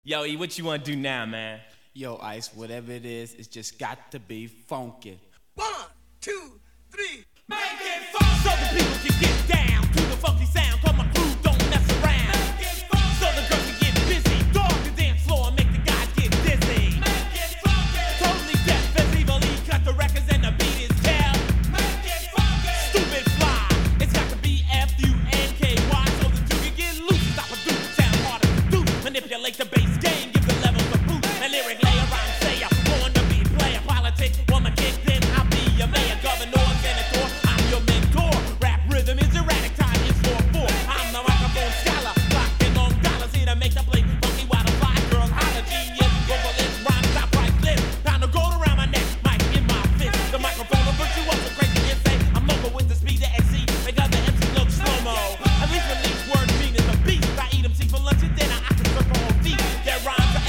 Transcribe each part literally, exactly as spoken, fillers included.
Yo, E, what you wanna do now, man? Yo, Ice, whatever it is, it's just got to be funky. One, two, three. Make it funky! So the people can get down to the funky sound. Cause my crew don't mess around. Make it funky! So the girls can get busy. Dog the dance floor and make the guys get dizzy. Make it funky! Totally deaf as evil E. Cut the records and the beat is tell. Make it funky! Stupid fly. It's got to be F U N K Y. So the two can get loose. Stop a dude. Sound harder to do. Manipulate the bass game. Give the levels a boost. And lyric layer rhyme say I'm born to be player. Politics, woman kick, then I'll be your mayor, governor, senator. I'm your mentor. Rap rhythm is erratic. Time is four four. I'm the microphone scholar. Clocking on dollars here to make the play funky while the fly girls holler. Genius, vocalist, rhyme, stop, priceless. Pound of gold around my neck, mic in my fist. The microphone will put you up so crazy and say I'm local with the speed of X C. Make other M Cs look slow-mo. At least release word mean is a beast. I eat them see for lunch and dinner. I can surf on feet. Their rhymes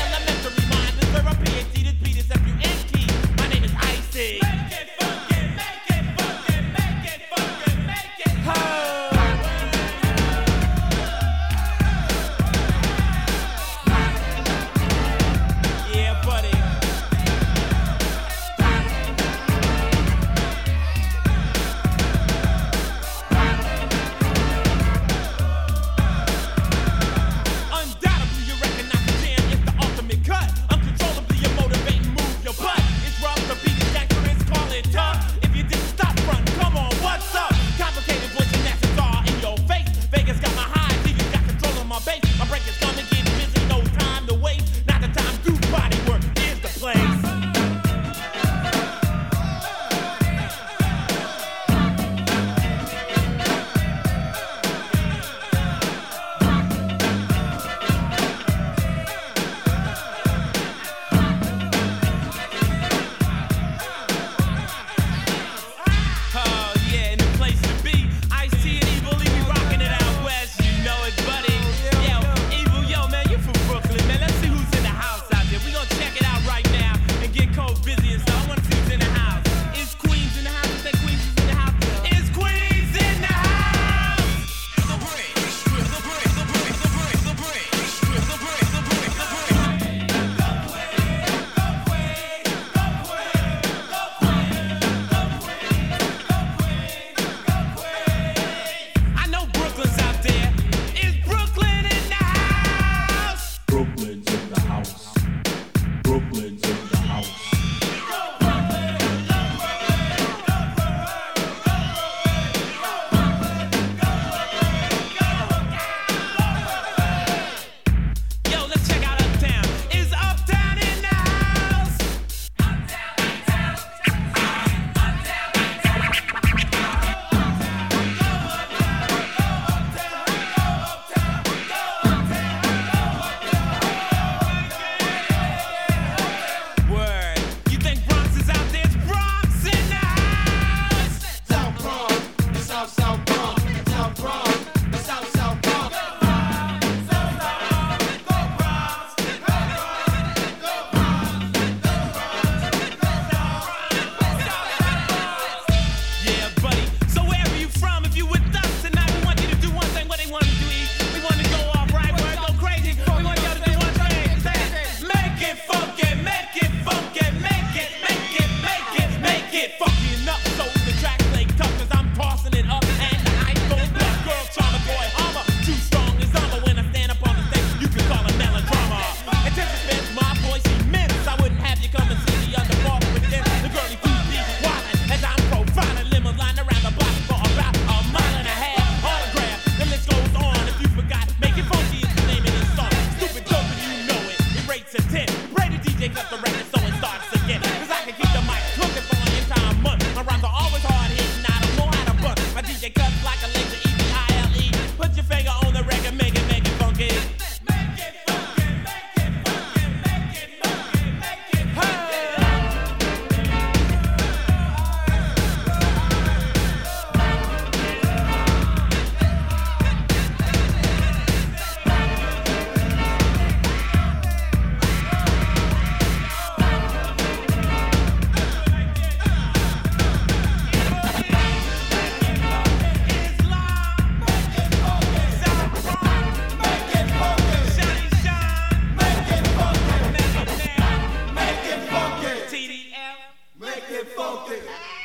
funky.